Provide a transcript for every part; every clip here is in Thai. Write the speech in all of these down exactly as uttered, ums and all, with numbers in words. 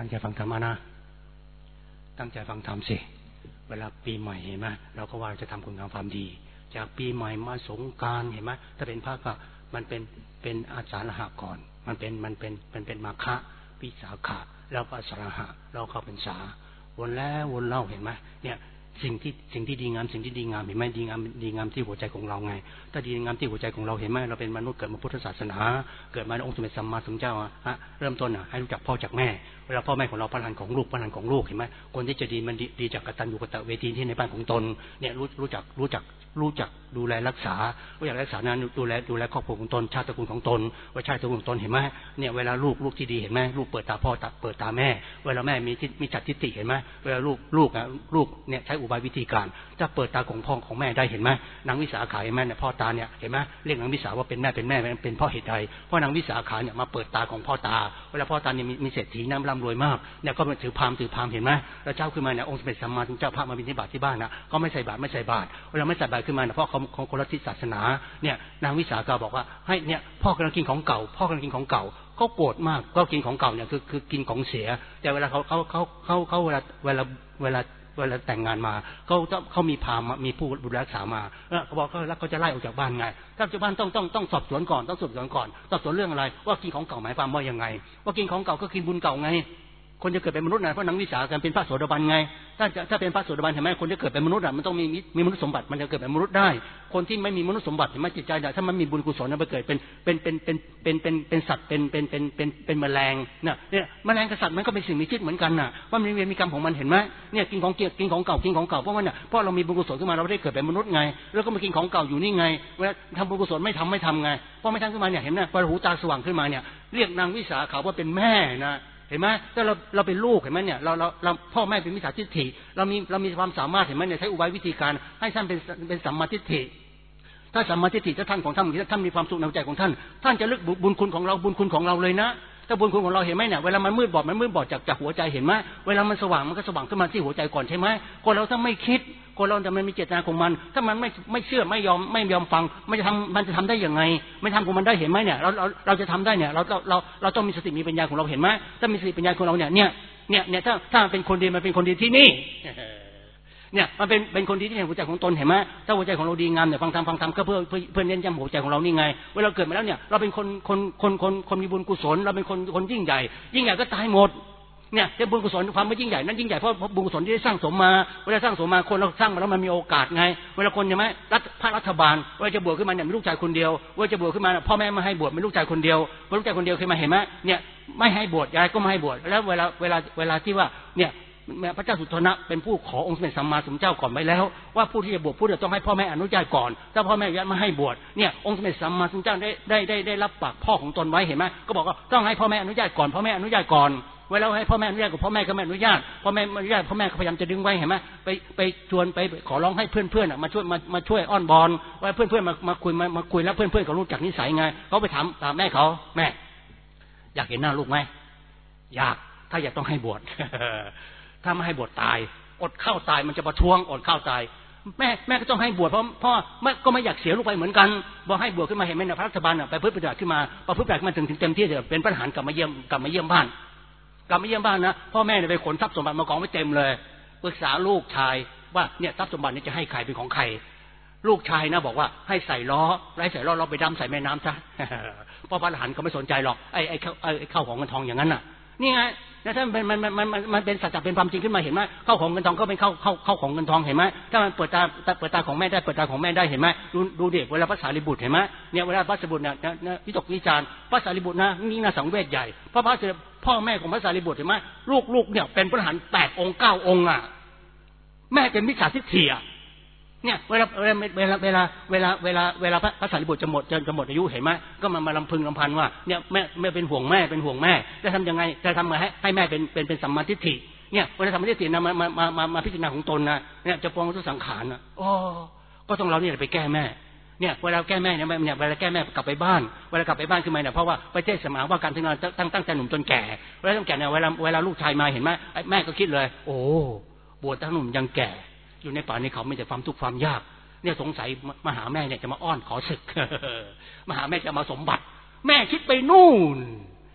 ตั้งใจฟังธรรมนะตั้งใจฟังธรรมสิเวลาปีใหม่เห็นไหมเราก็ว่าจะทำคุณงามความดีจากปีใหม่มาสงกรานต์เห็นไหมถ้าเป็นพระก็มันเป็นเป็นอาสาฬหะก่อนมันเป็นมันเป็นมันเป็นมาฆะวิสาขะแล้วก็อาสาฬหะเราเข้าพรรษาวนแล้ววนเล่าเห็นไหมเนี่ยสิ่งที่สิ่งที่ดีงามสิ่งที่ดีงามเห็นไหมดีงามดีงามที่หัวใจของเราไงถ้าดีงามที่หัวใจของเราเห็นไหมเราเป็นมนุษย์เกิดมาพุทธศาสนาเกิดมาในองค์สมเด็จสัมมาสัมพุทธเจ้าฮะเริ่มต้นอ่ะให้รู้จักพ่อจากแม่เวลาพ่อแม่ของเราพระหลานของลูกพระหลานของลูกเห็นไหมคนที่จะดีมันดีจากกตัญญูกตเวทีที่ในบ้านของตนเนี่ยรู้รู้จักรู้จักรู้จักดูแลรักษารู้จักรักษานั้นดูแลดูแลครอบครัวของตนชาติตระกูลของตนว่าชาติตระกูลของตนเห็นไหมเนี่ยเวลาลูกลูกที่ดีเห็นไหมลูกเปิดตาพ่อเปิดตาแม่เวลาแม่มีมีจัดทิฏฐิเห็นไหมเวลาลูกลูกอ่ะลูกเนี่ยใช้อุบายวิธีการจะเปิดตาของพ่อของแม่ได้เห็นไหมนางวิสาขาเห็นไหมเนี่ยพ่อตาเนี่ยเห็นไหมเรียกนางวิสาว่าเป็นแม่เป็นแม่เป็นพ่อเหตุใดเพราะนางวิสาขาเนี่ยมาเปิดตาของพ่อตาเวลาพ่อตาเนี่ยมีเศรษฐีน้ำร่ำรวยมากเนี่ยก็ถือพามถือพามเห็นไหมแล้วเจ้าขึ้นมาเนี่ยองค์สมเด็จสัมมาสัมพุทธเจ้าพระมาบิณฑบาตที่บ้านนะก็ไม่ใส่บาตรไม่ใส่บาตรเวลาไม่ใส่บาตรขึ้นมาเนี่ยเพราะเขาของคนละทิศศาสนาเนี่ยนางวิสาขาบอกว่าให้เนี่ยพ่อกำลังกินของเก่าพ่อกำลังกินของเก่าเขาโกรธมากก็กินของเก่าเนี่ยคือคือกินของเสียแต่เวลาเขาเขาเขาเขาเขาเวลาเวลาเวลาเวลาแต่งงานมาเขาเขามีพราหมณ์มีผู้ดูแลรักษามาแล้วเขาบอกเขาแล้วเขาจะไล่ออกจากบ้านไงถ้าจากบ้านต้องต้องต้องสอบสวนก่อนต้องสอบสวนก่อนสอบสวนเรื่องอะไรว่ากินของเก่าหมายความว่ายังไงว่ากินของเก่าก็กินบุญเก่าไงคนจะเกิดเป็นมนุษย์นะเพราะนางวิสาขาเป็นพระโสดาบันไงถ้าถ้าเป็นพระโสดาบันเห็นไหมคนจะเกิดเป็นมนุษย์อ่ะมันต้องมีมีมนุษย์สมบัติมันจะเกิดเป็นมนุษย์ได้คนที่ไม่มีมนุษย์สมบัติเห็นไหมจิตใจถ้ามันมีบุญกุศลมันไปเกิดเป็นเป็นเป็นเป็นเป็นเป็นเป็นสัตว์เป็นเป็นเป็นเป็นเป็นแมลงเนี่ยเนี่ยแมลงกับสัตว์มันก็เป็นสิ่งมีชีวิตเหมือนกันน่ะว่ามันมีมีกรรมของมันเห็นไหมเนี่ยกินของเกียรกินของเก่ากินของเก่าเพราะว่าเนี่ยเพราะเรามีบุญกุศลขึ้นมาเราได้เกิดเป็นมนุษย์ไงแล้วก็มากินของเก่าอยู่นี่ไงเวลาทำบุญกุศลไม่ทำไม่ทำไงพอไม่ทำขึ้นมาเนี่ยเห็นไหมพอหูตาสว่างขึ้นมาเนี่ยเรียกนางวิสาขาว่าเป็นแม่นะเห็นไหมถ้าเราเราเป็นลูกเห็นไหมเนี่ยเราเราเราพ่อแม่เป็นมิจฉาทิฏฐิเรามีเรามีความสามารถเห็นไหมเนี่ยใช้อุบายวิธีการให้ท่านเป็นเป็นสัมมาทิฏฐิถ้าสัมมาทิฏฐิถ้าท่านของท่านท่านมีความสุขในใจของท่านท่านจะลึกบุญคุณของเราบุญคุณของเราเลยนะถ้าบุญคุณของเราเห็นไหมเนี่ยเวลามันมืดบอดมันมืดบอดจากจากหัวใจเห็นไหมเวลามันสว่างมันก็สว่างขึ้นมาที่หัวใจก่อนใช่ไหมคนเราถ้าไม่คิดคนเราแต่มันมีเจตนาของมันถ้ามันไม่ไม่เชื่อไม่ยอมไม่ยอมฟังมันจะทำมันจะทำได้ยังไงไม่ทำของมันได้เห็นไหมเนี่ยเราเราเราจะทำได้เนี่ยเราเราเราต้องมีสติมีปัญญาของเราเห็นไหมถ้ามีสติปัญญาของเราเนี่ยเนี่ยเนี่ยเนี่ยถ้าถ้าเป็นคนดีมันเป็นคนดีที่นี่เนี่ยมันเป็นเป็นคนดีที่ในหัวใจของตนเห็นไหมถ้าหัวใจของเราดีงามเนี่ยฟังธรรมฟังธรรมก็เพื่อเพื่อเน้นย้ำหัวใจของเรานี่ไงเวลาเกิดมาแล้วเนี่ยเราเป็นคนคนคนคนคนมีบุญกุศลเราเป็นคนคนยิ่งใหญ่ยิ่งใหญ่ก็ตายหมดเนี่ยแต่บุญกุศลความไม่ยิ่งใหญ่นั้นยิ่งใหญ่เพราะบุญกุศลที่ได้สร้างสมมาเวลาสร้างสมมาคนเราสร้างมาแล้วมันมีโอกาสไงเวลาคนใช่ไหมรัฐภาครัฐบาลเวลาจะบวชขึ้นมาเนี่ยมีลูกชายคนเดียวเวลาจะบวชขึ้นมาพ่อแม่ไม่ให้บวชมีลูกชายคนเดียวพอลูกชายคนเดียวขึ้นมาเห็นไหมเนี่ยไม่ให้บวชยายก็ไม่ให้บวชแล้วเวลาเวลาเวลาที่ว่าเนี่ยพระเจ้าสุโธนะเป็นผู้ขอองค์สมเด็จสัมมาสัมพุทธเจ้าก่อนไปแล้วว่าผู้ที่จะบวชผู้จะต้องให้พ่อแม่อนุญาตก่อนถ้าพ่อแม่อนุญาตไม่ให้บวชเนี่ยองค์สมเด็จสัมมาสัมพุทธเจ้าได้ได้ได้ได้รับปากพ่อของตนไว้เห็นไหมก็บอกว่าต้องให้พ่อแม่อนุญาตก่อนพ่อแม่อนุญาตก่อนเวลาให้พ่อแม่อนุญาตกับพ่อแม่ก็ไม่อนุญาตพ่อแม่อนุญาตพ่อแม่ก็พยายามจะดึงไว้เห็นไหมไปไปชวนไปขอร้องให้เพื่อนๆมาช่วยมามาช่วยอ้อนบอนว่าเพื่อนๆมามาคุยมามาคุยแล้วเพื่อนๆเขารู้จักนิสัยไงเขาไปถามถามแม่เขาแม่อยากเห็นหน้าลูกไหมอยากถ้าอยากต้องให้บวชถ้าไม่ให้บวชตายอดข้าวตายมันจะประท้วงอดข้าวตายแม่แม่ก็ต้องให้บวชเพราะพ่อแม่ก็ไม่อยากเสียลูกไปเหมือนกันบอกให้บวชขึ้นมาเห็นไหมนะพระรัฐบาลไปพึ่งปฏิบัติขึ้นมาพอพึ่งปฏิบัติมาถึงถึงเต็มที่จะเป็นพระทหารกลับมาเยี่ยมกลับมาเยี่ยมบ้านกลับมาเยี่ยมบ้านนะพ่อแม่เนี่ยไปขนทรัพย์สมบัติมากองไว้เต็มเลยปรึกษาลูกชายว่าเนี่ยทรัพย์สมบัตินี้จะให้ใครเป็นของใครลูกชายนะบอกว่าให้ใส่ล้อไล่ใส่ล้อเราไปดำใส่แม่น้ำซะเพราะพระทหารเขาไม่สนใจหรอกไอ้ไอ้ไอ้ข้าวของเงินทองอย่างนั้นน่ะนี่ไงนะถ้ามันมันมันมันมันเป็นสัจจะเป็นความจริงขึ้นมาเห็นไหมเข้าของเงินทองก็เป็นเข้าเข้าเข้าของเงินทองเห็นไหมถ้ามันเปิดตาเปิดตาของแม่ได้เปิดตาของแม่ได้เห็นไหมดูดูเด็กเวลาภาษาลิบุตรเห็นไหมเนี่ยเวลาภาษาลิบุตรเนี่ยวิตกวิจารณ์ภาษาลิบุตรนะนี่น่าสังเวชใหญ่เพราะภาษาพ่อแม่ของภาษาลิบุตรเห็นไหมลูกลูกเนี่ยเป็นพระทหารแปดองค์เก้าองค์อ่ะแม่เป็นมิจฉาทิฏฐิอ่ะเนี่ยเวลาเวลาเวลาเวลาเวลาเวลาเวลาพระสารีบุตรจะหมดจะจะหมดอายุเห็นไหมก็มามาลำพึงลำพันว่าเนี่ยแม่แม่เป็นห่วงแม่เป็นห่วงแม่จะทำยังไงจะทำไงให้ให้แม่เป็นเป็นเป็นสัมมาทิฏฐิเนี่ยเวลาสัมมาทิฏฐินะมามามามามาพิจารณาของตนนะเนี่ยจะปองทุกสังขารนะโอ้ก็ต้องเราเนี่ยไปแก้แม่เนี่ยเวลาแก้แม่เนี่ยเนี่ยเวลาแก้แม่กลับไปบ้านเวลากลับไปบ้านขึ้นมาเนี่ยเพราะว่าไปเทศนาว่าการทำงานตั้งตั้งแต่หนุ่มจนแก่เวลาตั้งแก่เนี่ยเวลาเวลาลูกชายมาเห็นไหมแม่ก็คิดเลยโอ้บวชตั้งหนุ่มยังแก่อยู่ในป่าในเขาไม่แต่ความทุกข์ความยากเนี่ยสงสัยมาหาแม่เนี่ยจะมาอ้อนขอศึกมาหาแม่จะมาสมบัติแม่คิดไปนู่น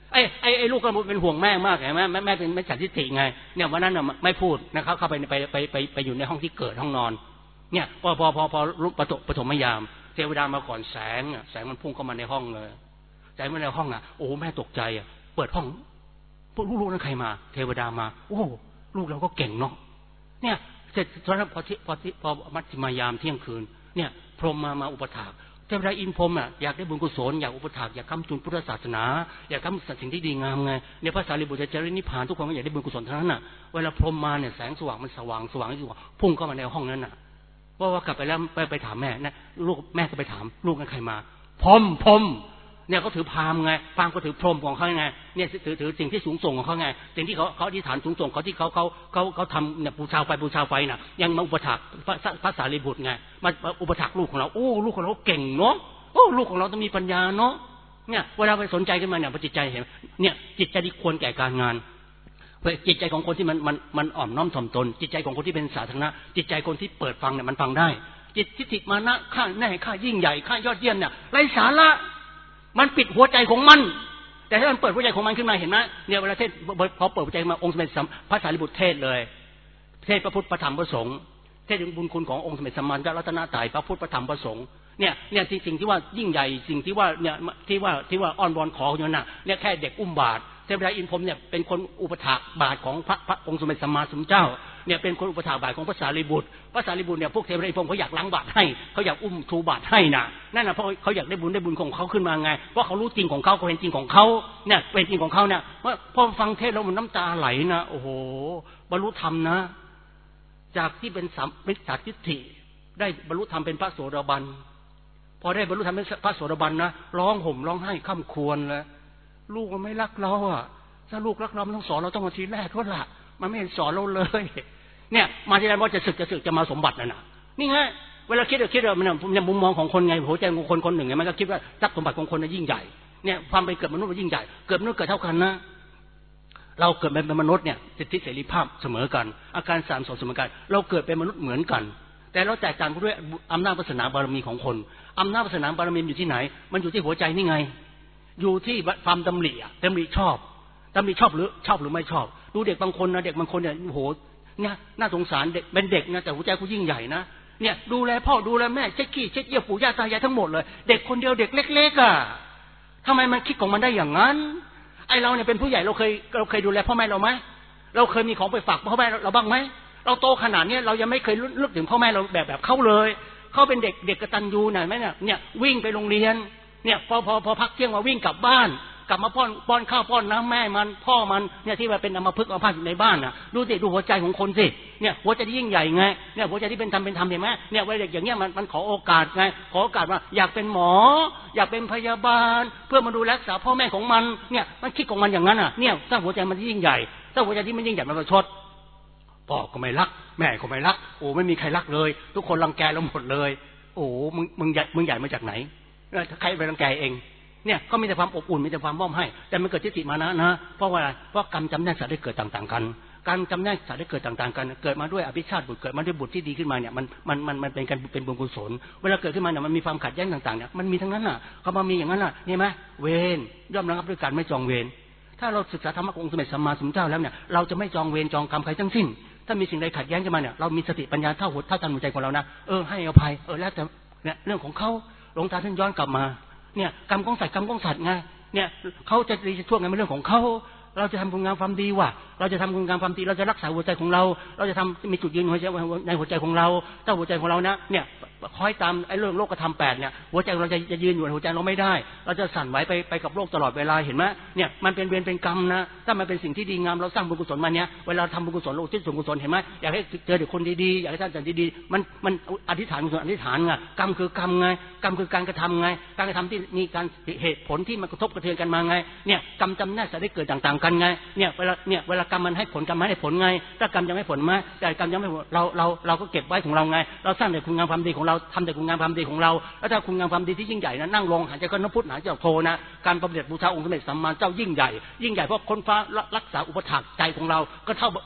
ไอ้ไอ้ไอ้ลูกก็เป็นห่วงแม่มากไงแม่แม่แม่เป็นไม่ฉันทิฏฐิไงเนี่ยวันนั้นน่ะไม่พูดนะครับเข้าไปไปไปไปไปอยู่ในห้องที่เกิดห้องนอนเนี่ยพอพอพอพอลุกปฐมปฐมยามเทวดามาก่อนแสงอ่ะแสงมันพุ่งเข้ามาในห้องเลยแสงมาในห้องอ่ะโอ้แม่ตกใจอ่ะเปิดห้องพวกลูกๆนั้นใครมาเทวดามาโอ้ลูกเราก็เก่งเนาะเนี่ยเสร็จตอนนั้นพอพอพอมัชฌิมายามเที่ยงคืนเนี่ยพรหมมามาอุปถากเทวดาอินพรหมอ่ะอยากได้บุญกุศลอยากอุปถากอยากค้ำจุนพุทธศาสนาอยากทำสิ่งที่ดีงามไงเนี่ยพระสารีบุตรจะได้นิพพานทุกคนก็อยากได้บุญกุศลทั้งนั้นน่ะเวลาพรหมมาเนี่ยแสงสว่างมันสว่างสว่างที่สุดพุ่งเข้ามาในห้องนั้นน่ะว่าว่ากลับไปแล้วไปไปถามแม่นะลูกแม่ก็ไปถามลูกนั้นใครมาพรหมพรหมเนี่ยเขาถือพราหมณ์ไงพราหมณ์ก็ถือพรหมของเขาไงเนี่ยถือถือสิ่งที่สูงส่งของเขาไงสิ่งที่เขาเขาอธิษฐานสูงส่งเขาที่เขาเขาเขาเขาทำเนี่ยบูชาไฟบูชาไฟน่ะยังมาอุปถัมภ์พระสารีบุตรไงมาอุปถัมภ์ลูกของเราโอ้ลูกของเราเก่งเนาะโอ้ลูกของเราต้องมีปัญญาเนาะเนี่ยเวลาไปสนใจขึ้นมาเนี่ยจิตใจเห็นเนี่ยจิตใจที่ควรแก่การงานจิตใจของคนที่มันมันมันอ่อนน้อมถ่อมตนจิตใจของคนที่เป็นสาธารณะจิตใจคนที่เปิดฟังเนี่ยมันฟังได้จิตทิฏฐิมานะข้าแน่ข้ายิ่งใหญ่ข้ายอดเยี่ยมเนี่ยไร้สาระมันปิดหัวใจของมันแต่ถ้ามันเปิดหัวใจของมันขึ้นมาเห็นไหมเนี่ยเวลาเทศพอเปิดหัวใจมาองค์สมเด็จพระสารีบุตรเทศเลยเทศพระพุทธพระธรรมพระสงฆ์เทศถึงบุญคุณขององค์สมเด็จสัมมาสัมพุทธรัตนตรัยพระพุทธพระธรรมพระสงฆ์เนี่ยเนี่ยสิ่งที่ว่ายิ่งใหญ่สิ่งที่ว่าเนี่ยที่ว่าที่ว่าอ้อนวอนขออยู่น่ะเนี่ยแค่เด็กอุ้มบาตรเทพดาอินพรหมเนี่ยเป็นคนอุปถากบาตรของพระพระองค์สมเด็จสัมมาสัมพุทธเจ้าเนี่ยเป็นคนอุปถากบาตรของพระสารีบุตรพระสารีบุตรเนี่ยพวกเทพดาอินพรหมเขาอยากล้างบาตรให้เขาอยากอุ้มชูบาตรให้น่ะนั่นน่ะเพราะเขาอยากได้บุญได้บุญของเขาขึ้นมาไงเพราะเขารู้จริงของเขาเขาเห็นจริงของเขาเนี่ยเป็นจริงของเขาเนี่ยว่าพอฟังเทศแล้วมันน้ำตาไหลนะโอ้โหบรรลุธรรมนะจากที่เป็นสัมเป็นสัตทิฏฐิได้บรรลุธรรมเป็นพระโสดาบันพอได้บรรลุธรรมเป็นพระโสดาบันนะร้องห่มร้องไห้ค่ำควรเลยลูกมันไม่รักเราอ่ะถ้าลูกรักเรามันต้องสอนเราต้องมาทีแรกก็ละมันไม่เห็นสอนเราเลยเนี่ยมาทีไรว่าจะศึกจะศึกจะมาสมบัตินั่นน่ะนี่ไงเวลาคิดเราคิดเรามันในมุมมองของคนไงหัวใจของคนคนหนึ่งไงมันก็คิดว่าทรัพย์สมบัติของคนน่ะยิ่งใหญ่เนี่ยความเป็นเกิดมนุษย์มันยิ่งใหญ่เกิดมนุษย์เกิดเท่ากันนะเราเกิดเป็นมนุษย์เนี่ยสิทธิเสรีภาพเสมอกันอาการสามสองเสมอกันเราเกิดเป็นมนุษย์เหมือนกันแต่เราแตกต่างกันด้วยอำนาจวาสนาบารมีของคนอำนาจวาสนาบารมีอยู่ที่ไหนมันอยู่ที่หัวใจนี่ไงอยู่ที่ความดำริอ่ะดำริชอบดำริชอบหรือชอบหรือไม่ชอบดูเด็กบางคนนะเด็กบางคนเนี่ยโอ้โหเนี่ยน่าสงสารเด็กเป็นเด็กนะแต่หัวใจเขายิ่งใหญ่นะเนี่ยดูแลพ่อดูแลแม่เช็ดขี้เช็ดเยี่ยวปู่ย่าตายายทั้งหมดเลยเด็กคนเดียวเด็กเล็กๆอ่ะทำไมมันคิดของมันได้อย่างนั้นไอเราเนี่ยเป็นผู้ใหญ่เราเคยเราเคยดูแลพ่อแม่เราไหมเราเคยมีของไปฝากพ่อแม่เราบ้างไหมเราโตขนาดนี้เรายังไม่เคยนึกถึงพ่อแม่เราแบบแบบเขาเลยเขาเป็นเด็กเด็กกตัญญูหน่อยไหมเนี่ยเนี่ยวิ่งไปโรงเรียนเนี่ยพอพอพอพักเที่ยงมาวิ่งกลับบ้านกลับมาป้อนป้อนข้าวป้อนน้ำแม่มันพ่อมันเนี่ยที่ว่าเป็นอัมพฤกษ์อัมพาตอยู่ในบ้านน่ะดูสิดูหัวใจของคนสิเนี่ยหัวใจที่ยิ่งใหญ่ไงเนี่ยหัวใจที่เป็นธรรมเป็นธรรมเห็นไหมเนี่ยวัยเด็กอย่างเงี้ยมันมันขอโอกาสไงขอโอกาสว่าอยากเป็นหมออยากเป็นพยาบาลเพื่อมาดูแลรักษาพ่อแม่ของมันเนี่ยมันคิดของมันอย่างนั้นอ่ะเนี่ยถ้าหัวใจมันยิ่งใหญ่ถ้าหัวใจที่มันยิ่งใหญ่มันประชดพ่อก็ไม่รักแม่ก็ไม่รักโอ้ไม่มีใครรักเลยทุกคนรังแกเราหมดเลยโอ้มึงมึงใหญ่มึงใหญ่มาจากไหนใครไปรังแกเองเนี่ยก็มีแต่ความอบอุ่นมีแต่ความมอบให้แต่มันเกิดทิฏฐิมานะนะเพราะว่าเพราะกรรมจำแนกสัตว์ได้เกิดต่างๆกันการจำแนกสัตว์ได้เกิดต่างๆกันเกิดมาด้วยอภิชาติบุตรเกิดมาด้วยบุตรที่ดีขึ้นมาเนี่ยมันมันมันมันเป็นการเป็นบุญกุศลเวลาเกิดขึ้นมาเนี่ยมันมีความขัดแย้งต่างๆเนี่ยมันมีทั้งนั้นน่ะเขามามีอย่างนั้นน่ะนี่ไหมเวรย่อมระงับด้วยการไม่จองเวรถ้าเราศึกษาธรรมะขององค์สมเด็จสัมมาสัมพุทธเจ้าแล้วเนี่ยเราจะไม่จองเวรจองกรรมใครทั้งสิ้นถ้ามีสิ่งใดขัดแย้งขึ้นมาเนี่ยเรามีสติปัญญาเท่าหัวเท่าทันหัวใจของเรานะเออให้อภัยเออแล้วแต่เนี่ยเรื่องของเขาหลวงตาท่านย้อนกลับมาเนี่ยกรรมของสัตว์กรรมของสัตว์ไงเนี่ยเขาจะดีจะชั่วไงเป็นเรื่องของเขาเราจะทำคุณงามความดีว่ะเราจะทำคุณงามความดีเราจะรักษาหัวใจของเราเราจะทำมีจุดยืนหัวใจในหัวใจของเราถ้าหัวใจของเรานะเนี่ยคอยตามไอ้เรื่องโลกธรรมแปดเนี่ยหัวใจเราจะจะยืนอยู่ในหัวใจเราไม่ได้เราจะสั่นไหวไปไปกับโลกตลอดเวลาเห็นไหมเนี่ยมันเป็นเวรเป็นกรรมนะถ้ามันเป็นสิ่งที่ดีงามเราสร้างบุญกุศลมาเนี่ยเวลาทำบุญกุศลเราที่ส่วนกุศลเห็นไหมอยากให้เจอเด็กคนดีๆอยากให้ท่านเจอดีๆมันมันอธิษฐานกุศลอธิษฐานไงกรรมคือกรรมไงกรรมคือการกระทำไงการกระทำที่มีการเหตุผลที่มันกระทบกระเทือนกันมาไงเนี่ยกรรมจำแนกสัตว์ได้เกิดต่างๆกันไงเนี่ยเวลาเนี่ยเวลากรรมมันให้ผลกรรมไม่ให้ผลไงถ้ากรรมยังไม่ผลไหมแต่กรรมยังไม่ผลเราเราเราก็เก็บไว้ของเราไงเราสร้างแต่คุณงามความดีของเราทำแต่คุณงามความดีของเราแล้วถ้าคุณงามความดีที่ยิ่งใหญ่นะนั่งลงหายใจก็นพุทธหายใจโทนะการประดิษฐ์บูชาองค์สมเด็จสัมมาเจ้ายิ่งใหญ่ยิ่งใหญ่เพราะคนฟ้ารักษาอุปถัมภ์ใจของเราก็เท่าอุปถัมภ์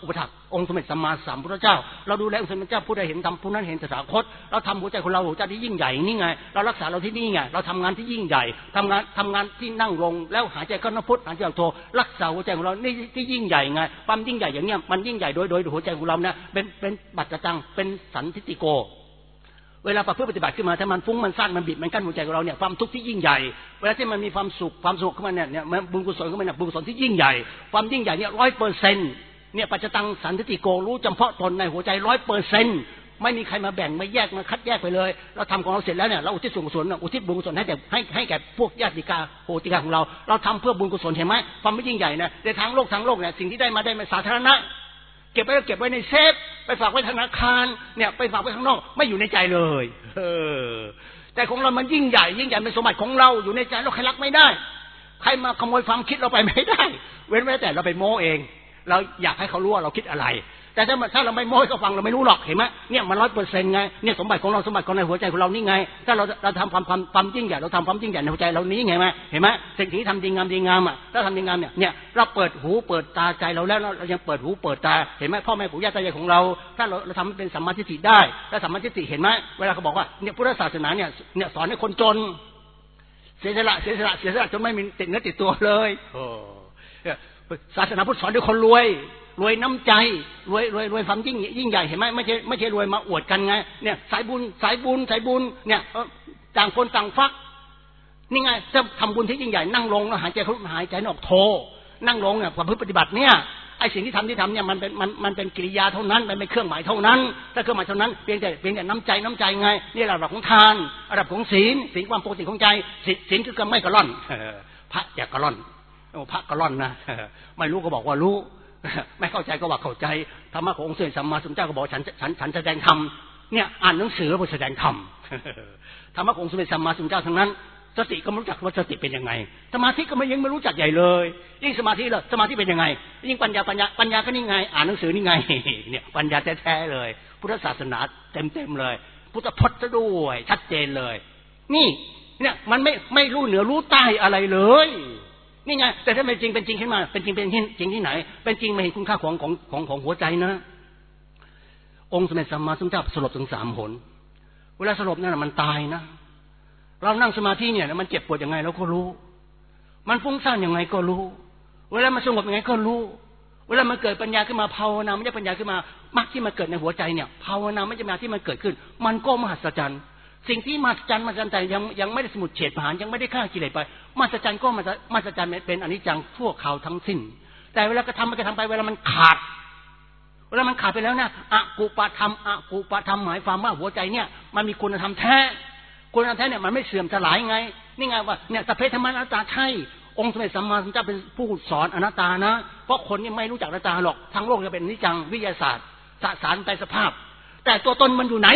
องค์สมเด็จสัมมาสัมพุทธเจ้าเราดูแลองค์สมเด็จเจ้าผู้ใดเห็นธรรมผู้นั้นเห็นตถาคตเราทำหัวใจของเราหัวใจที่ยิ่งใหญ่นี่ไงเรารักษาเราที่นี่ไงเราทำงานที่ยิ่งใหญ่ทำงานทำงานที่นั่งลงแล้วหายใจเข้าพุทหายใจออกโทรักษาหัวใจของเรานี่ที่ยิ่งใหญ่ไงความยิ่งใหญ่อย่างเนี้ยมันยิ่งใหญ่โดยโดยหัวใจของเราเนี่ยเป็นเป็นปัจจตังเป็นสันทิติโกเวลาประพฤติปฏิบัติขึ้นมาถ้ามันฟุ้งมันซ่านมันบิดมันกั้นหัวใจของเราเนี่ยความทุกข์ที่ยิ่งใหญ่เวลาที่มันมีความสุขความสุขขึ้นมาเนี่ยเนี่ยบุญกุศลขึ้นมาเนี่ยบุญกุศลที่ยิ่งใหญ่ความยิ่งใหญ่เนี่ยร้อยเปอร์เซ็นต์เนี่ยปัจจตังสันทิติโกรู้จำเพาะตนในหัวใจร้อยเปอร์เซ็นต์ไม่มีใครมาแบ่งมาแยกมาคัดแยกไปเลยเราทำของเราเสร็จแล้วเนี่ยเราอุทิศส่วนกุศลอุทิศบุญกุศลให้แต่ให้ให้แก่พวกญาติกาโหติกาของเราเราทำเพื่อบุญกุศลเห็นไหมความไม่ยิ่งใหญ่นะในทางโลกทางโลกเนี่ยสิ่งที่ได้มาได้มาสาธารณะเก็บไว้เก็บไว้ในเซฟไปฝากไว้ธนาคารเนี่ยไปฝากไว้ข้างนอกไม่อยู่ในใจเลยเออแต่ของเรามันยิ่งใหญ่ยิ่งใหญ่เป็นสมบัติของเราอยู่ในใจเราใครรักไม่ได้ใครมาขโมยความคิดเราไปไม่ได้เว้นไว้แต่เราไปโม้เองเราอยากให้เขารู้ว่าเราคิดอะไรแต่ถ้าถ้าเราไม่โม้ก็ฟังเราไม่รู้หรอกเห็นไหมเนี่ยมันร้อยเปอร์เซ็นต์ไงเนี่ยสมบัติของเราสมบัติของในหัวใจของเรานี่ไงถ้าเราเราทำความความความยิ่งใหญ่เราทำความยิ่งใหญ่ในหัวใจเรานี้ไงไหมเห็นไหมสิ่งที่ทำดีงามดีงามอ่ะถ้าทำดีงามเนี่ยเนี่ยเราเปิดหูเปิดตาใจเราแล้วเรายังเปิดหูเปิดตาเห็นไหมพ่อแม่ปู่ย่าตายายของเราถ้าเราเราทำให้เป็นสัมมาทิฏฐิได้ถ้าสัมมาทิฏฐิเห็นไหมเวลาเขาบอกว่าเนี่ยพุทธศาสนาเนี่ยเนี่ยสอนให้คนจนเสียสละเสียสละเสียสละจนไม่มีติดเนื้อติดตัวเลยโอ้ศาสนาพุทธสอนให้คนรวยรวยน้ำใจรวยรวยรวยความยิ่งยิ่งใหญ่เห็นไหมไม่ใช่ไม่ใช่รวยมาอวดกันไงเนี่ยสายบุญสายบุญสายบุญเนี่ยต่างคนต่างฟักนี่ไงจะทำบุญที่ยิ่งใหญ่นั่งลงแล้วหายใจเขาหายใจออกโทนั่งลงเนี่ยความปฏิบัติเนี่ยไอ้สิ่งที่ทำที่ทำเนี่ยมันเป็นมันมันเป็นกิริยาเท่านั้นมันเป็นเครื่องหมายเท่านั้นถ้าเครื่องหมายเท่านั้นเพียงแต่เพียงแต่น้ำใจน้ำใจไงนี่ระดับของทานระดับของศีลศีลความปกติของใจศีลคือการไม่กระล่อนพระอย่ากระล่อนพระกระล่อนนะไม่รู้ก็บอกว่ารู้ไม่เข้าใจก็ว่าเข้าใจธรรมะขององค์สมเด็จสัมมาสัมพุทธเจ้าก็บอกฉันฉันฉันแสดงธรรมเนี่ยอ่านหนังสือแล้วแสดงธรรมธรรมะขององค์สมเด็จสัมมาสัมพุทธเจ้าทั้งนั้นสติก็ไม่รู้จักว่าสติเป็นยังไงสมาธิก็ไม่ยังไม่รู้จักใหญ่เลยยิ่งสมาธิเลยสมาธิเป็นยังไงยิ่งปัญญาปัญญาปัญญาก็นี่ไงอ่านหนังสือนี่ไงเนี่ยปัญญาแท้ๆเลยพุทธศาสนาเต็มๆเลยพุทธพจน์ด้วยชัดเจนเลยนี่เนี่ยมันไม่ไม่รู้เหนือรู้ใต้อะไรเลยนี่ไงแต่ถ้าเป็นจริงเป็นจริงขึ้นมาเป็นจริงเป็นจริงที่ไหนเป็นจริงไม่เห็นคุณค่าของของของของหัวใจนะองค์สมเด็จสัมมาสัมพุทธเจ้าสลบถึงสามหนเวลาสลบนั่นมันตายนะเรานั่งสมาธิเนี่ยมันเจ็บปวดยังไงเราก็รู้มันฟุ้งซ่านยังไงก็รู้เวลามันสงบยังไงก็รู้เวลามันเกิดปัญญาขึ้นมาภาวนาไม่ใช่ปัญญาขึ้นมามรรคที่มันเกิดในหัวใจเนี่ยภาวนาไม่ใช่ปัญญาที่มันเกิดขึ้นมันก็มหัศจรรย์สิ่งที่มหัศจรรย์มหัศจรรย์แต่ยังยังไม่ได้สมุดเฉดผานยังไม่ได้ฆ่ากิเลสไปมหัศจรรย์ก็มหัศจรรย์เป็นอนิจจังชั่วคราวทั้งสิ้นแต่เวลากระทำมันกระทำไปเวลามันขาดเวลามันขาดไปแล้วนะอกุปธรรมอกุปธรรมหมายความว่าหัวใจเนี่ยมันมีคุณธรรมแท้คุณธรรมแท้เนี่ยมันไม่เสื่อมสลายไงนี่ไงว่าเนี่ยสัพเพธรรมานัตตาใช่องค์สมเด็จสัมมาสัมพุทธเจ้าเป็นผู้สอนอนัตตานะเพราะคนนี่ไม่รู้จักอนัตตาหรอกทั้งโลกจะเป็นอนิจจังวิทยาศาสตร์สสารแปลสภาพแต่ตัวตนมันอยู่ไหน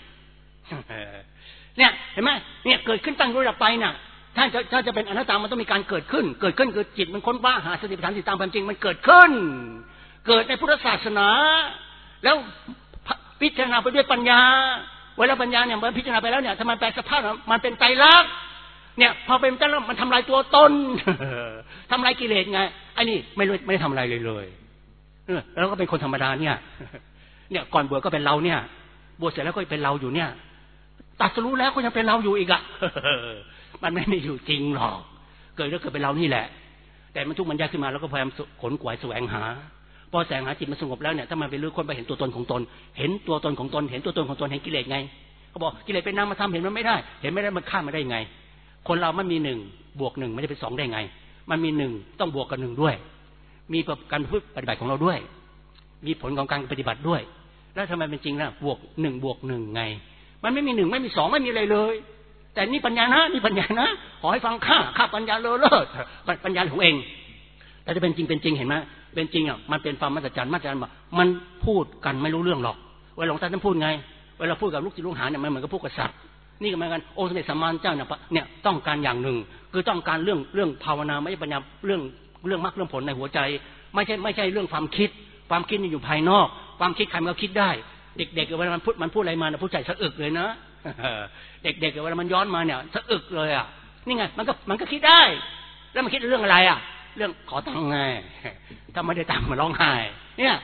เนี่ยเห็นไหมเนี่ยเกิดขึ้นตั้งระดับไปเนี่ยถ้าจะถ้าจะเป็นอนัตตามันต้องมีการเกิดขึ้นเกิดขึ้นคือจิตมันค้นคว้าหาสติปัฏฐานสิตามความจริงมันเกิดขึ้นเกิดในพุทธศาสนาแล้วพิจารณาไปด้วยปัญญาเวลาปัญญาเนี่ยมันพิจารณาไปแล้วเนี่ยทำไมแปลสภาพมันเป็นไตรลักษณ์เนี่ยพอเป็นไตรลักษณ์มันทำลายตัวตนทำลายกิเลสไงไอ้นี่ไม่รู้ไม่ได้ทำอะไรเลยเลยแล้วก็เป็นคนธรรมดาเนี่ยเนี่ยก่อนบวชก็เป็นเราเนี่ยบวชเสร็จแล้วก็เป็นเราอยู่เนี่ยตัดสู้แล้วก็ยังเป็นเราอยู่อีกอ่ะมันไม่มีอยู่จริงหรอกเกิดแล้วเกิดเป็นเรานี่แหละแต่มันทุกมันยากขึ้นมาแล้วก็พยายามขนขวายแสวงหาพอแสวงหาจิตมันสงบแล้วเนี่ยถ้ามันไปลื้อค้นไปเห็นตัวตนของตนเห็นตัวตนของตนเห็นตัวตนของตนเห็นกิเลสไงเขาบอกกิเลสเป็นนามธรรมเห็นมันไม่ได้เห็นไม่ได้มันข้ามมาได้ไงคนเรามันมีหนึ่งบวกหนึ่งไม่ได้เป็นสองได้ไงมันมีหนึ่งต้องบวกกับหนึ่งด้วยมีการปฏิบัติของเราด้วยมีผลของการปฏิบัติด้วยแล้วทำไมเป็นจริงนะบวกหนึ่งบวกหนึ่งไงมันไม่มีหนึ่งไม่มีสองไม่มีอะไรเลยแต่นี่ปัญญานะนี่ปัญญานะขอให้ฟังข้าข้าปัญญาเลอเลิศปัญญาของเองแต่จะเป็นจริงเป็นจริงเห็นไหมเป็นจริงอ่ะมันเป็นความมหัศจรรย์มหัศจรรย์มันพูดกันไม่รู้เรื่องหรอกเวลาหลวงตาท่านพูดไงเวลาพูดกับลูกศิษย์ลูกหาเนี่ยมันเหมือนกับพูดกับสัตว์นี่ก็เหมือนกันองค์สมเด็จสัมมาสัมพุทธเจ้าเนี่ยเนี่ยต้องการอย่างหนึ่งคือต้องการเรื่องเรื่องภาวนาไม่ใช่ปัญญาเรื่องเรื่องมรรคเรื่องผลในหัวใจไม่ใช่ไม่ใช่เรื่องความคิดความคิดนี่อยู่ภายนอกความคิดใครมันก็คิดได้เด็กๆเวลามันพูดมันพูดอะไรมาเนี่ยพูดใจสะอึกเลยนะเด็กๆเวลามันย้อนมาเนี่ยสะอึกเลยอ่ะนี่ไงมันก็มันก็คิดได้แล้วมันคิดเรื่องอะไรอ่ะเรื่องขอตังค์ไงถ้าไม่ได้ตังค์มันร้องไห้เนี่ยแต่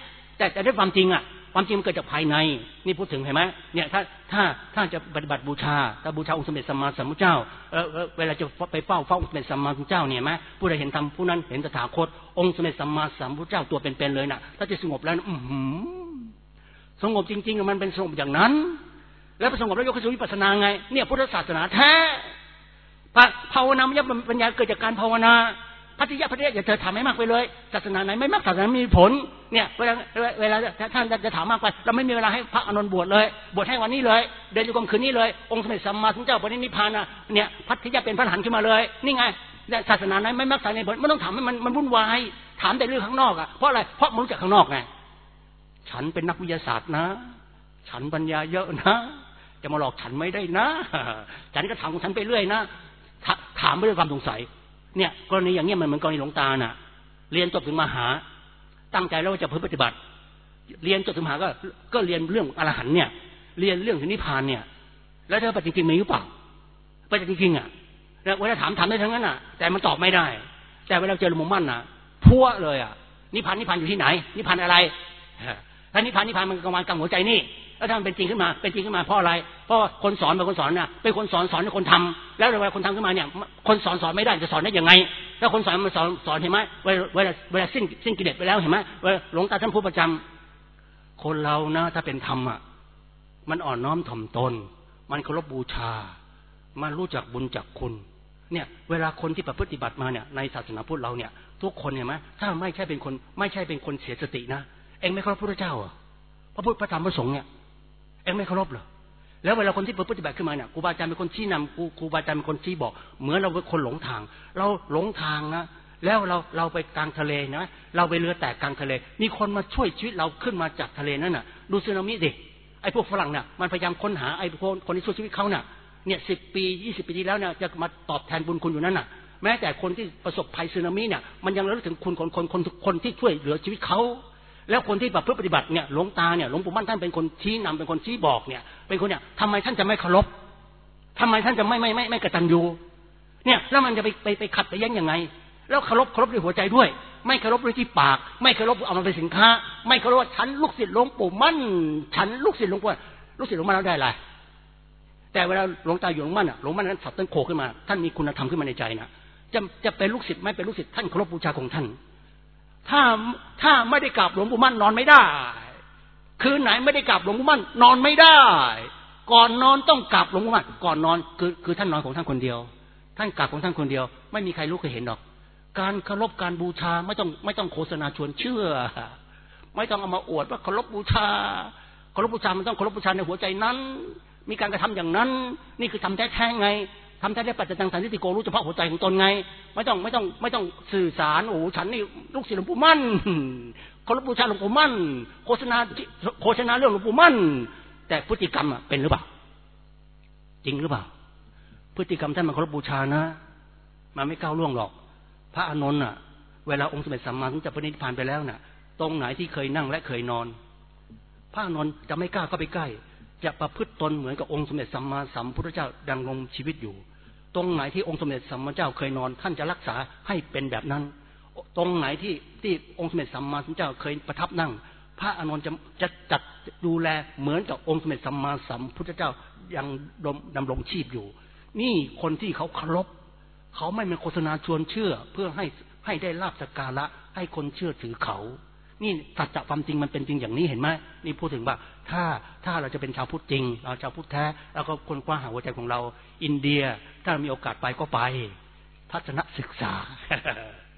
แต่แต่ด้วยความจริงอ่ะความจริงมันเกิดจากภายในนี่พูดถึงเห็นไหมเนี่ยถ้าถ้าถ้าจะปฏิบัติบูชาถ้าบูชาองค์สมเด็จสัมมาสัมพุทธเจ้าเออเวลาจะไปเฝ้าเฝ้าองค์สมเด็จสัมมาสัมพุทธเจ้าเนี่ยไหมผู้ใดเห็นธรรมผู้นั้นเห็นตถาคตองค์สมเด็จสัมมาสัมพุทธเจ้าตัวเป็นๆเลยน่ะถ้าจะสงบแล้วอือสงบจริงๆมันเป็นสงบอย่างนั้นแล้วสงบแล้วยกขึ้นสู่วิปัสสนาไงเนี่ยพุทธศาสนาแท้ภาวนามยปัญญาเกิดจากการภาวนาพัทยาพัทยาอย่าเธอทำให้มากไปเลยศาสนาไหนไม่มากศาสนามีผลเนี่ยเวลาเวลาท่านจะถามมากไปเราไม่มีเวลาให้พระอานนท์บวชเลยบวชให้วันนี้เลยเดินอยู่กลางคืนนี้เลยองค์สมเด็จสัมมาสัมพุทธเจ้าปรินิพพานนะเนี่ยพัทยาเป็นพระอรหันต์ขึ้นมาเลยนี่ไงศาสนาไหนไม่มากศาสนาผลไม่ต้องถามให้มันมันวุ่นวายถามแต่เรื่องข้างนอกอ่ะเพราะอะไรเพราะมันรู้จักข้างนอกไงฉันเป็นนักวิทยาศาสตร์นะฉันปัญญาเยอะนะจะมาหลอกฉันไม่ได้นะฉันก็ถามของฉันไปเรื่อยนะถามไม่ด้วยความสงสัยเนี่ยกรณีอย่างเงี้ยมันเหมือนกรณีหลวงตาน่ะเรียนจบถึงมหาตั้งใจแล้วว่าจะปฏิบัติเรียนจบถึงมหาก็ก็เรียนเรื่องอรหันต์เนี่ยเรียนเรื่องถึงนิพพานเนี่ยแล้วถ้าปฏิจจริงมีหรือเปล่าปฏิจจริงอ่ะแล้วเวลาถามถามได้ทั้งนั้นอ่ะแต่มันตอบไม่ได้แต่เวลาเจอหลวงปู่มั่นน่ะพัวเลยอ่ะนิพพานนิพพานอยู่ที่ไหนนิพพานอะไรถ้านิพพานนิพพานมันกำลังกำหัวใจนี่แล้วถ้ามันเป็นจริงขึ้นมาเป็นจริงขึ้นมาเพราะอะไรเพราะคนสอนเป็นคนสอนน่ะเป็นคนสอนสอนให้คนทำแล้วเวลาคนทำขึ้นมาเนี่ยคนสอนสอนไม่ได้จะสอนได้ยังไงถ้าคนสอนมันสอนสอนเห็นไหมเวลาเวลาเวลาสิ้นสิ้นกิเลสไปแล้วเห็นไหมเวลาหลวงตาท่านพูดประจำคนเรานะถ้าเป็นธรรมอ่ะมันอ่อนน้อมถ่อมตนมันเคารพบูชามันรู้จักบุญจักคุณเนี่ยเวลาคนที่ปฏิบัติมาเนี่ยในศาสนาพุทธเราเนี่ยทุกคนเห็นไหมถ้าไม่ใช่เป็นคนไม่ใช่เป็นคนเสียสตินะเองไม่เคารพพระพุทธเจ้าอ่ะพระพุทธพระธรรมพระสงฆ์เนี่ยเองไม่เคารพเหรอแล้วเวลาคนที่ปฏิบัติขึ้นมาเนี่ยครูบาอาจารย์เป็นคนชี้นำครูครูบาอาจารย์เป็นคนชี้บอกเหมือนเราเป็นคนหลงทางเราหลงทางนะแล้วเราเราไปกลางทะเลนะเราไปเรือแตกกลางทะเลมีคนมาช่วยชีวิตเราขึ้นมาจากทะเลนั่นน่ะดูสึนามิดิไอ้พวกฝรั่งน่ะมันพยายามค้นหาไอ้คนคนที่ช่วยชีวิตเขาน่ะเนี่ยสิบปียี่สิบปีที่แล้วเนี่ยจะมาตอบแทนบุญคุณอยู่นั่นน่ะแม้แต่คนที่ประสบภัยสึนามิเนี่ยมันยังระลึกถึงคุณคนคนคนคนที่ช่วยเหลือชีวิตเขาแล้วคนที่แบบเพื่อปฏิบัติเนี่ยหลวงตาเนี่ยหลวงปู่มั่นท่านเป็นคนชี้นำเป็นคนชี้บอกเนี่ยเป็นคนเนี่ยทำไมท่านจะไม่เคารพทำไมท่านจะไม่ไม่ไม่ไม่กตัญญูเนี่ยแล้วมันจะไปไปไปขัดไปแย้งยังไงแล้วเคารพเคารพด้วยหัวใจด้วยไม่เคารพด้วยที่ปากไม่เคารพเอามันเป็นสินค้าไม่เคารพว่าฉันลูกศิษย์หลวงปู่มั่นฉันลูกศิษย์หลวงปู่ลูกศิษย์หลวงมั่นแล้วได้อะไรแต่เวลาหลวงตาอยู่หลวงมั่นอ่ะหลวงมั่นนั้นสับต้นโคขึ้นมาท่านมีคุณธรรมขึ้นมาในใจนะจะจะเป็นลูกศิษย์ไม่เป็นลูกศิษย์ท่านเคารพบูชาของท่านถ้าถ้าไม่ได้กราบหลวงปู่มั่นนอนไม่ได้คืนไหนไม่ได้กราบหลวงปู่มั่นนอนไม่ได้ก่อนนอนต้องกราบหลวงปู่มั่นก่อนนอนคือคือท่านนอนของท่านคนเดียวท่านกราบของท่านคนเดียวไม่มีใครรู้เคยเห็นหรอกการเคารพการบูชาไม่ต้องไม่ต้องโฆษณาชวนเชื่อไม่ต้องเอามาอวดว่าเคารพบูชาเคารพบูชามันต้องเคารพบูชาในหัวใจนั้นมีการกระทำอย่างนั้นนี่คือทำแท้ๆไงทำแท้ได้ปัจจัยสันติโกรู้เฉพาะหัวใจของตนไงไม่ต้องไม่ต้องไม่ต้องสื่อสารโอ้ฉันนี่ลูกศิษย์หลวงปู่มั่นเคารพบูชาหลวงปู่มั่นโฆษณาโฆษณาเรื่องหลวงปู่มั่นแต่พฤติกรรมอ่ะเป็นหรือเปล่าจริงหรือเปล่าพฤติกรรมท่านมาเคารพบูชานะมันไม่ก้าวล่วงหรอกพระอานนท์อ่ะเวลาองค์สมเด็จสัมมาสัมพุทธเจ้าปรินิพพานไปแล้วน่ะตรงไหนที่เคยนั่งและเคยนอนพระอานนท์จะไม่กล้าเข้าไปใกล้จะประพฤติตนเหมือนกับองค์สมเด็จสัมมาสัมพุทธเจ้าดำรงชีวิตอยู่ตรงไหนที่องค์สมเด็จสัมมาสัมพุทธเจ้าเคยนอนท่านจะรักษาให้เป็นแบบนั้นตรงไหนที่ที่องค์สมเด็จสัมมาสัมพุทธเจ้าเคยประทับนั่งพระอานนท์จะจะจัดดูแลเหมือนกับองค์สมเด็จสัมมาสัมพุทธเจ้ายังดำรงชีพอยู่นี่คนที่เขาเคารพเขาไม่เป็นโฆษณาชวนเชื่อเพื่อให้ให้ได้ลาภสักการะให้คนเชื่อถือเขานี่สัจความจริงมันเป็นจริงอย่างนี้เห็นไหมนี่พูดถึงว่าถ้าถ้าเราจะเป็นชาวพุทธจริงเราชาวพุทธแท้แล้วก็คนกว้างหาหัวใจของเราอินเดียถ้ามีโอกาสไปก็ไปทัศนศึกษา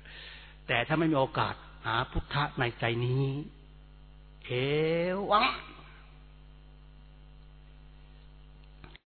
แต่ถ้าไม่มีโอกาสหาพุทธะในใจนี้เอวัง